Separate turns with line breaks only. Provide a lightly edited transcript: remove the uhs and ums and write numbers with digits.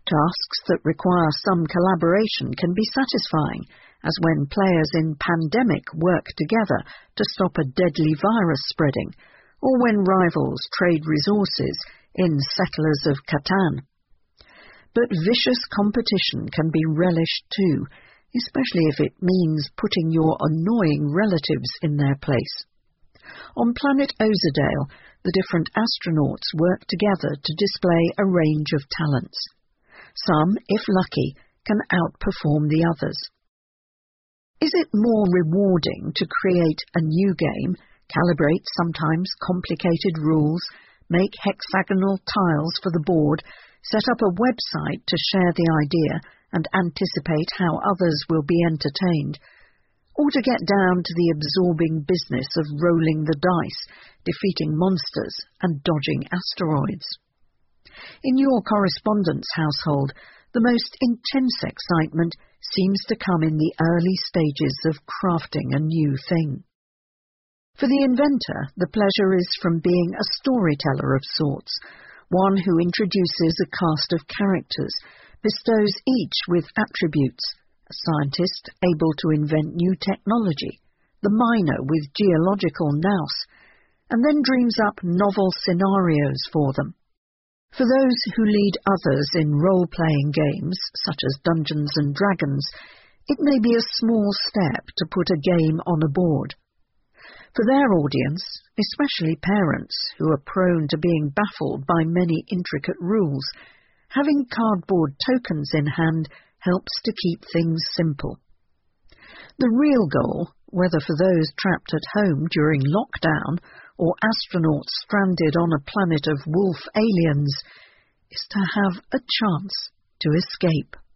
Tasks that require some collaboration can be satisfying, as when players in Pandemic work together to stop a deadly virus spreading, or when rivals trade resources in Settlers of Catan. But vicious competition can be relished too, especially if it means putting your annoying relatives in their place. On planet Ozadale, the different astronauts work together to display a range of talents. Some, if lucky, can outperform the others. Is it more rewarding to create a new game, calibrate sometimes complicated rules, make hexagonal tiles for the board, set up a website to share the idea and anticipate how others will be entertained, or to get down to the absorbing business of rolling the dice, defeating monsters and dodging asteroids? In your correspondence household, the most intense excitement seems to come in the early stages of crafting a new thing. For the inventor, the pleasure is from being a storyteller of sorts, one who introduces a cast of characters, bestows each with attributes, a scientist able to invent new technology, the miner with geological nous, and then dreams up novel scenarios for them. For those who lead others in role-playing games, such as Dungeons and Dragons, it may be a small step to put a game on a board. For their audience, especially parents who are prone to being baffled by many intricate rules, having cardboard tokens in hand helps to keep things simple. The real goal, whether for those trapped at home during lockdown or astronauts stranded on a planet of wolf aliens, is to have a chance to escape.